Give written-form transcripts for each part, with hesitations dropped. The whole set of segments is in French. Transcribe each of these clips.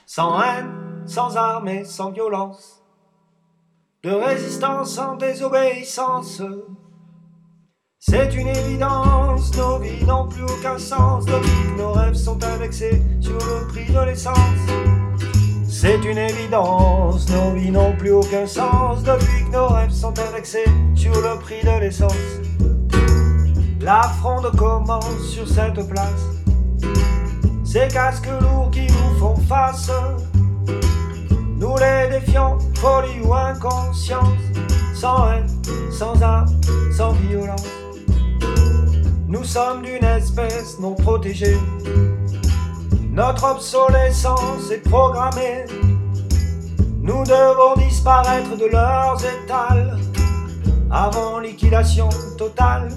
Sans haine, sans armes et sans violence, de résistance sans désobéissance. C'est une évidence, nos vies n'ont plus aucun sens depuis que nos rêves sont indexés sur le prix de l'essence. C'est une évidence, nos vies n'ont plus aucun sens depuis que nos rêves sont indexés sur le prix de l'essence. La fronde commence sur cette place, ces casques lourds qui nous font face. Nous les défions, folie ou inconscience, sans haine, sans armes, sans violence. Nous sommes d'une espèce non protégée, notre obsolescence est programmée. Nous devons disparaître de leurs étals avant liquidation totale.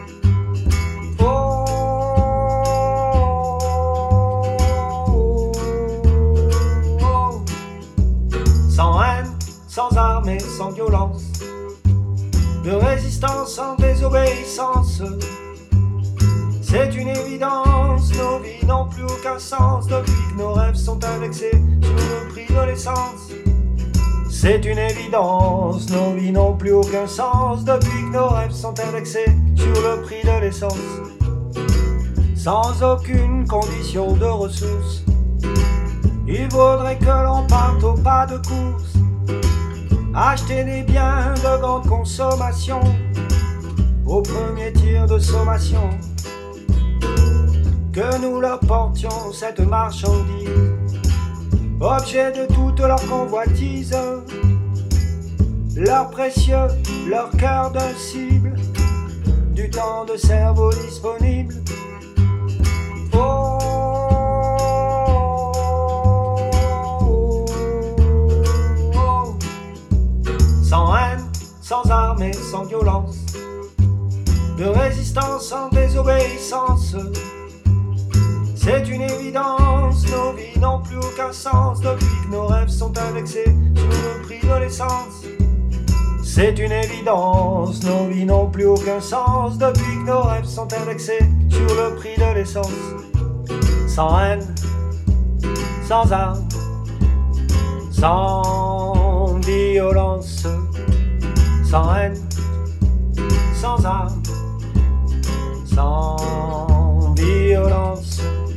Oh, oh, oh. Sans haine, sans armes et sans violence, de résistance sans désobéissance. C'est une évidence, nos vies n'ont plus aucun sens depuis que nos rêves sont indexés sur le prix de l'essence. C'est une évidence, nos vies n'ont plus aucun sens depuis que nos rêves sont indexés sur le prix de l'essence. Sans aucune condition de ressources, il vaudrait que l'on parte au pas de course, acheter des biens de grande consommation au premier tir de sommation. Que nous leur portions cette marchandise, objet de toute leur convoitise, leur précieux, leur cœur d'incible, du temps de cerveau disponible. Oh, oh, oh. Sans haine, sans armes et sans violence, de résistance sans désobéissance. C'est une évidence, nos vies n'ont plus aucun sens depuis que nos rêves sont indexés sur le prix de l'essence. C'est une évidence, nos vies n'ont plus aucun sens depuis que nos rêves sont indexés sur le prix de l'essence. Sans haine, sans armes, sans violence, sans haine, sans armes, sans violence.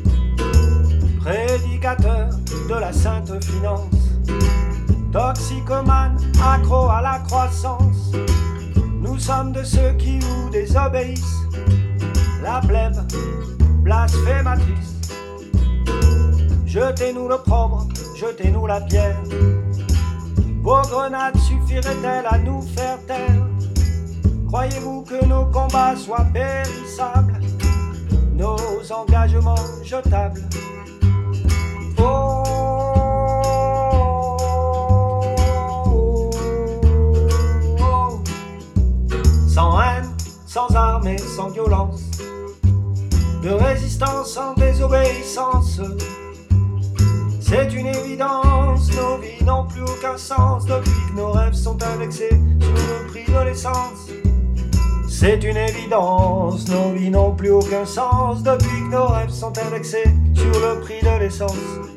Prédicateur de la sainte finance, toxicomane, accro à la croissance, nous sommes de ceux qui vous désobéissent, la plèbe blasphématrice. Jetez-nous l'opprobre, jetez-nous la pierre, vos grenades suffiraient-elles à nous faire taire? Croyez-vous que nos combats soient périssables, nos engagements jetables? Oh, oh, oh. Sans haine, sans armes et sans violence, de résistance sans désobéissance. C'est une évidence, nos vies n'ont plus aucun sens depuis que nos rêves sont indexés sur le prix de l'essence. C'est une évidence, nos vies n'ont plus aucun sens depuis que nos rêves sont indexés sur le prix de l'essence.